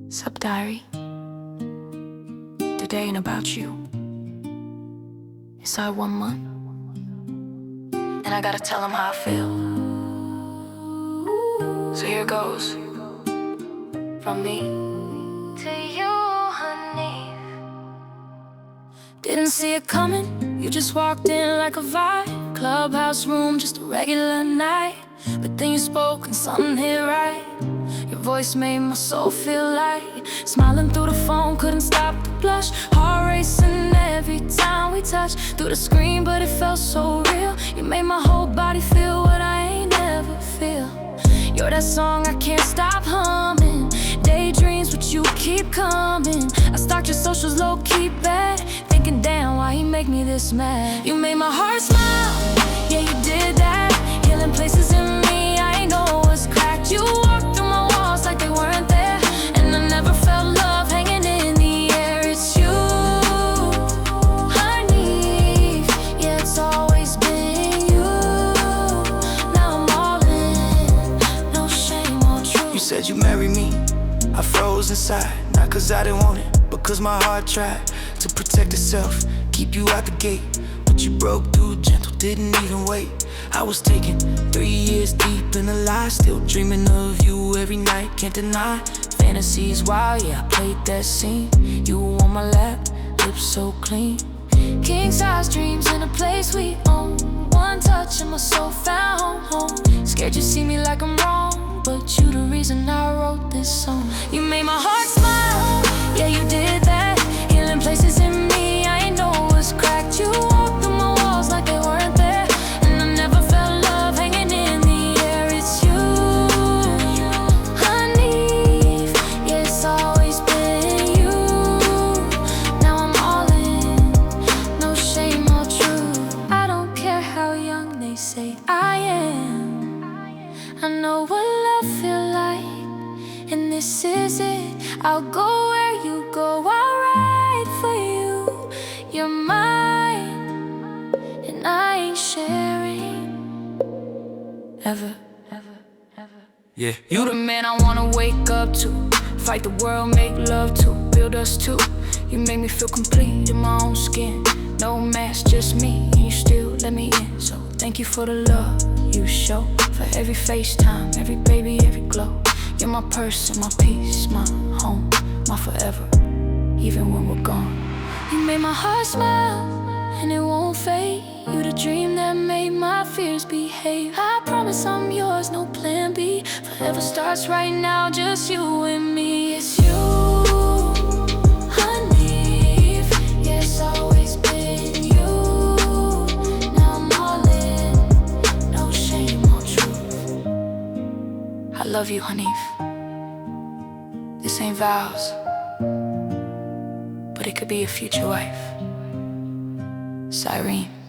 Sup, diary? Today ain't about you. It's our 1 month, and I gotta tell him how I feel. So here goes, from me to you, honey. Didn't see it coming, you just walked in like a vibe. Clubhouse room, just a regular night. But then you spoke and something hit right. Your voice made my soul feel light. Smiling through the phone, couldn't stop the blush. Heart racing every time we touched. Through the screen, but it felt so real. You made my whole body feel what I ain't ever feel. You're that song I can't stop humming. Daydreams, but you keep coming. I stalked your socials, low-key bad. Thinking, damn, why he make me this mad? You made my heart smile, yeah, you did that. Healing places in me, I know what's cracked. You walked through my walls like they weren't there, and I never felt love hanging in the air. It's you, honey. Yeah, it's always been you. Now I'm all in, no shame, all true. You said you marry me, I froze inside. Not cause I didn't want it, but cause my heart tried to protect itself, keep you out the gate. But you broke through gentle, didn't even wait. I was taken 3 years deep in the lie, still dreaming of you every night, can't deny. Fantasies wild, yeah, I played that scene. You on my lap, lips so clean. King-size dreams in a place we own. One touch and my soul found home. Scared you see me like I'm wrong, but you the reason I wrote this song. You made my heart smile, yeah, you did that. Healing places in me, I ain't know what's cracked. You walked through my walls like they weren't there, and I never felt love hanging in the air. It's you, honey. Yeah, it's always been you. Now I'm all in, no shame, all true. I don't care how young they say I am. I know what love feel like, and this is it. I'll go where you go, I'll ride for you. You're mine, and I ain't sharing ever. Yeah, You the man I wanna wake up to, fight the world, make love to, build us too. You make me feel complete in my own skin. No mask, just me, and you still let me in. So thank you for the love you show, for every FaceTime, every baby, every glow. You're my person, my peace, my home, my forever, even when we're gone. You made my heart smile, and it won't fade. You the dream that made my fears behave. I promise I'm yours, no plan B. Forever starts right now, just you and me. It's you, honey. Yeah, it's always been you. Now I'm all in, no shame, all truth. I love you, honey. This ain't vows, but it could be a future wife. Cyrene.